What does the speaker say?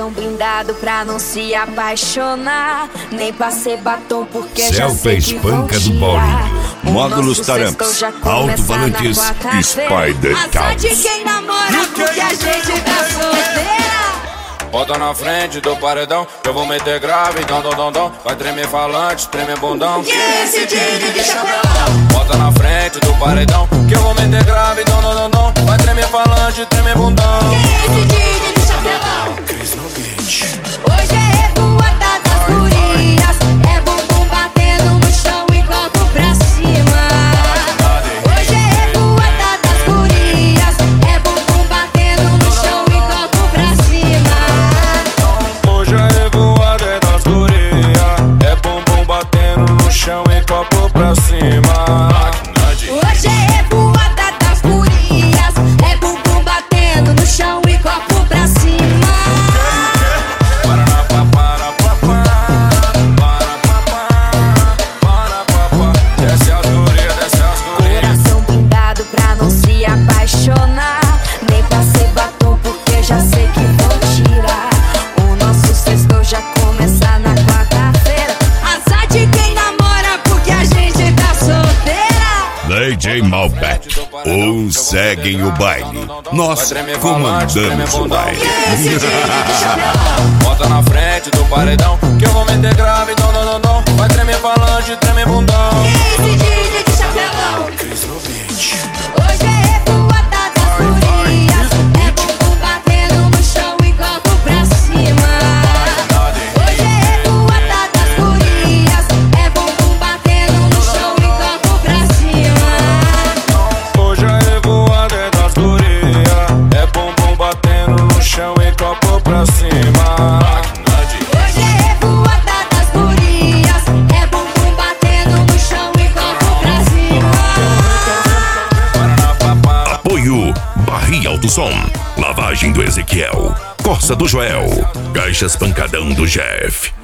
Coração blindado pra não se apaixonar, nem passei batom porque já Celta sei que vão espanca do tirar. Paulinho. O Módulos nosso sextou Taramps, já começa alto-falantes, na quarta-feira. Spider Azar Caos. de quem namora porque a gente tá solteira. Bota na frente do paredão, eu vou meter grave, dom. Vai tremer falante, tremer bundão. Que esse DJ de chapelão. Bota na frente do paredão, que eu vou meter grave, dom. Vai tremer falante, tremer bundão. Que esse DJ de chapelão. Hoje é revoada das gurias, é bumbum batendo no chão e copo pra cima. Hoje é revoada das gurias, é bumbum batendo no chão e copo pra cima. Hoje a revoada é das gurias, é bumbum batendo no chão e copo pra cima. Hoje é revoada das gurias, é bumbum batendo no chão e copo pra cima. Desce as gurias, desce as gurias. Coração blindado pra não se apaixonar, nem passei batom porque já sei que vou tirar. O nosso sextou já começa na quarta-feira. Azar de quem namora porque a gente tá solteira. DJ Malbec, uns seguem o baile, nós comandamos o baile. Bota na frente do paredão, que eu vou meter grave, dom. Vai tremer falante, tremer bundão. Esse DJ de chapelão. Hoje é revoada das gurias, é bumbum batendo no chão e copo pra cima. Hoje é revoada das gurias, é bumbum batendo no chão e copo pra cima. Hoje a revoada é das gurias, é bumbum batendo no chão e copo pra cima. Hoje é revoada das gurias, é bumbum batendo no chão e copo pra cima. Apoio Barri Alto Som, Lavagem do Ezequiel, Corsa do Joel, Caixas Pancadão do Jeff.